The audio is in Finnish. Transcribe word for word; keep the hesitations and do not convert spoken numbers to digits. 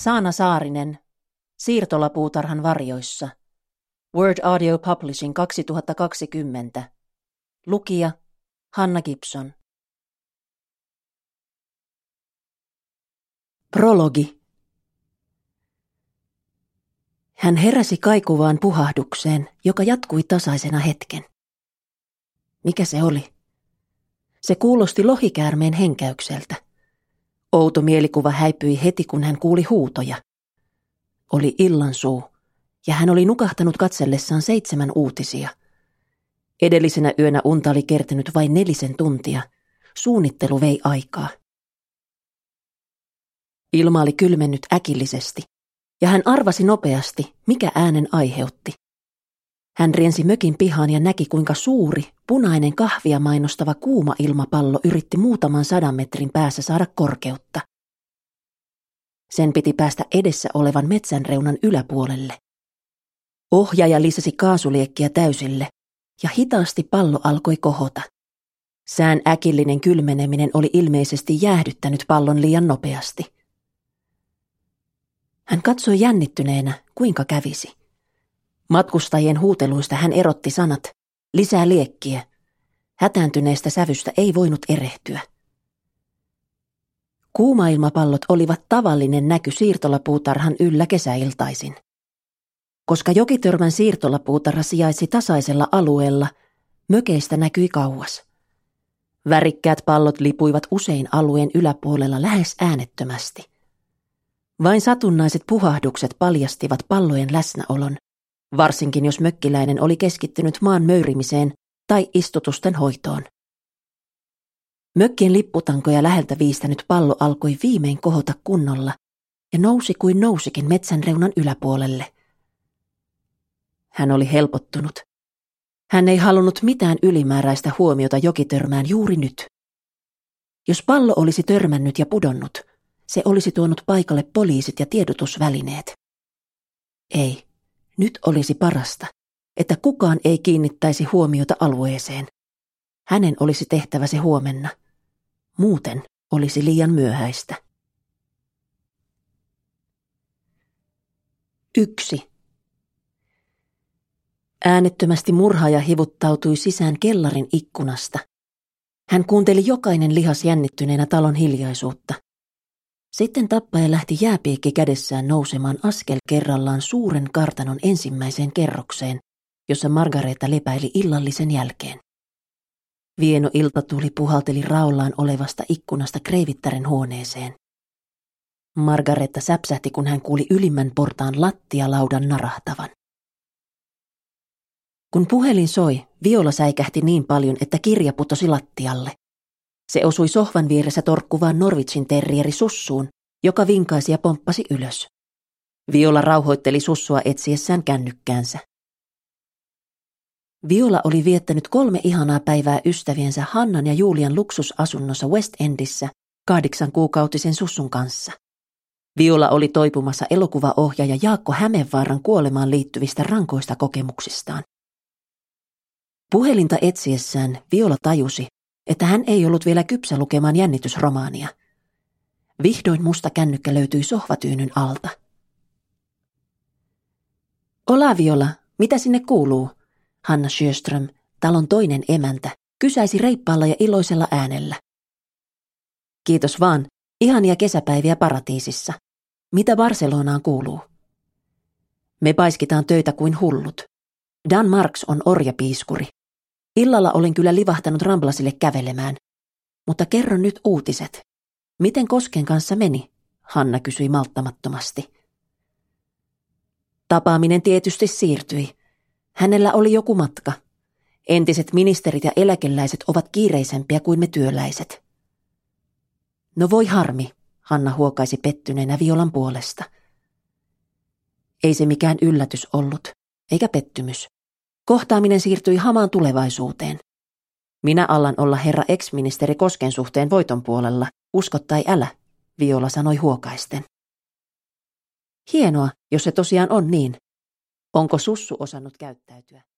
Saana Saarinen, Siirtolapuutarhan varjoissa. Word Audio Publishing kaksituhattakaksikymmentä. Lukija Hanna Gibson. Prologi. Hän heräsi kaikuvaan puhahdukseen, joka jatkui tasaisena hetken. Mikä se oli? Se kuulosti lohikäärmeen henkäykseltä. Outo mielikuva häipyi heti, kun hän kuuli huutoja. Oli illansuu, ja hän oli nukahtanut katsellessaan seitsemän uutisia. Edellisenä yönä unta oli kertynyt vain nelisen tuntia. Suunnittelu vei aikaa. Ilma oli kylmennyt äkillisesti, ja hän arvasi nopeasti, mikä äänen aiheutti. Hän riensi mökin pihaan ja näki, kuinka suuri, punainen kahvia mainostava kuuma ilmapallo yritti muutaman sadan metrin päässä saada korkeutta. Sen piti päästä edessä olevan metsänreunan yläpuolelle. Ohjaaja lisäsi kaasuliekkiä täysille, ja hitaasti pallo alkoi kohota. Sään äkillinen kylmeneminen oli ilmeisesti jäähdyttänyt pallon liian nopeasti. Hän katsoi jännittyneenä, kuinka kävisi. Matkustajien huuteluista hän erotti sanat, lisää liekkiä. Hätääntyneestä sävystä ei voinut erehtyä. Kuumailmapallot olivat tavallinen näky siirtolapuutarhan yllä kesäiltaisin. Koska Jokitörmän siirtolapuutarha sijaitsi tasaisella alueella, mökeistä näkyi kauas. Värikkäät pallot lipuivat usein alueen yläpuolella lähes äänettömästi. Vain satunnaiset puhahdukset paljastivat pallojen läsnäolon, varsinkin jos mökkiläinen oli keskittynyt maan möyrimiseen tai istutusten hoitoon. Mökkien lipputankoja läheltä viistänyt pallo alkoi viimein kohota kunnolla ja nousi kuin nousikin metsän reunan yläpuolelle. Hän oli helpottunut. Hän ei halunnut mitään ylimääräistä huomiota Jokitörmään juuri nyt. Jos pallo olisi törmännyt ja pudonnut, se olisi tuonut paikalle poliisit ja tiedotusvälineet. Ei, nyt olisi parasta, että kukaan ei kiinnittäisi huomiota alueeseen. Hänen olisi tehtävä se huomenna. Muuten olisi liian myöhäistä. Yksi. Äänettömästi murhaaja hivuttautui sisään kellarin ikkunasta. Hän kuunteli jokainen lihas jännittyneenä talon hiljaisuutta. Sitten tappaja lähti jääpiikki kädessään nousemaan askel kerrallaan suuren kartanon ensimmäiseen kerrokseen, jossa Margareta lepäili illallisen jälkeen. Vieno iltatuli puhalteli raollaan olevasta ikkunasta kreivittären huoneeseen. Margareta säpsähti, kun hän kuuli ylimmän portaan lattialaudan narahtavan. Kun puhelin soi, Viola säikähti niin paljon, että kirja putosi lattialle. Se osui sohvan vieressä torkkuvaan Norwichin terrieri Sussuun, joka vinkaisi ja pomppasi ylös. Viola rauhoitteli Sussua etsiessään kännykkäänsä. Viola oli viettänyt kolme ihanaa päivää ystäviensä Hannan ja Julian luksusasunnossa West Endissä kahdeksan kuukautisen Sussun kanssa. Viola oli toipumassa elokuvaohjaaja Jaakko Hämeenvaaran kuolemaan liittyvistä rankoista kokemuksistaan. Puhelinta etsiessään Viola tajusi, että hän ei ollut vielä kypsä lukemaan jännitysromaania. Vihdoin musta kännykkä löytyi sohvatyynyn alta. Ola Viola, mitä sinne kuuluu? Hanna Sjöström, talon toinen emäntä, kysäisi reippaalla ja iloisella äänellä. Kiitos vaan, ihania kesäpäiviä paratiisissa. Mitä Barcelonaan kuuluu? Me paiskitaan töitä kuin hullut. Dan Marks on orjapiiskuri. Illalla olen kyllä livahtanut Ramblasille kävelemään. Mutta kerro nyt uutiset. Miten Kosken kanssa meni? Hanna kysyi malttamattomasti. Tapaaminen tietysti siirtyi. Hänellä oli joku matka. Entiset ministerit ja eläkeläiset ovat kiireisempiä kuin me työläiset. No voi harmi, Hanna huokaisi pettyneenä Violan puolesta. Ei se mikään yllätys ollut, eikä pettymys. Kohtaaminen siirtyi hamaan tulevaisuuteen. Minä alan olla herra ex-ministeri Kosken suhteen voiton puolella, usko tai älä, Viola sanoi huokaisten. Hienoa, jos se tosiaan on niin. Onko Sussu osannut käyttäytyä?